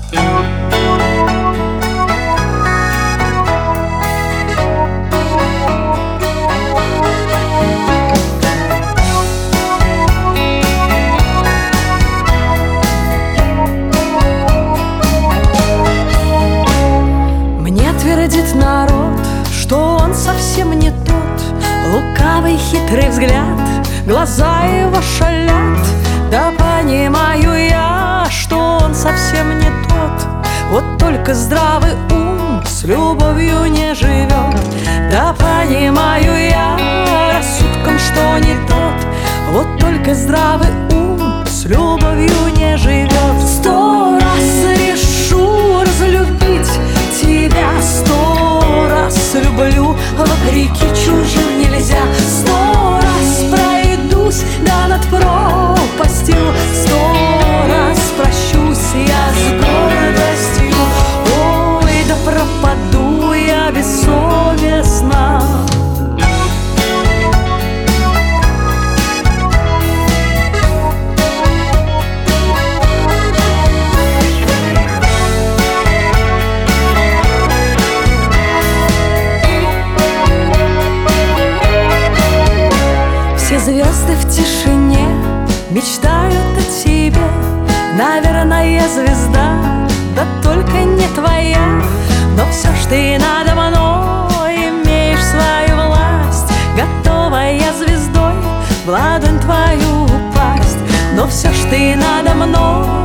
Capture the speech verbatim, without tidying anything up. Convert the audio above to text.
Твердит народ, что он совсем не тот. Лукавый хитрый взгляд, глаза его шалят. Да понимаю я, что он совсем не тот. Вот только здравый ум с любовью не живет. Да понимаю я рассудком, что не тот. Вот только здравый ум с любовью не живет. Сто раз решу разлюбить тебя, сто раз люблю, вопреки чужим нельзя. Сто раз пройдусь, да над пропастью, сто раз прощусь я с гордостью. Ой, да пропаду я бессовестно. Все звезды в тишине мечтают о тебе. Наверное, звезда, да только не твоя. Но все ж ты надо мной имеешь свою власть. Готова я звездой в ладонь твою упасть. Но все ж ты надо мной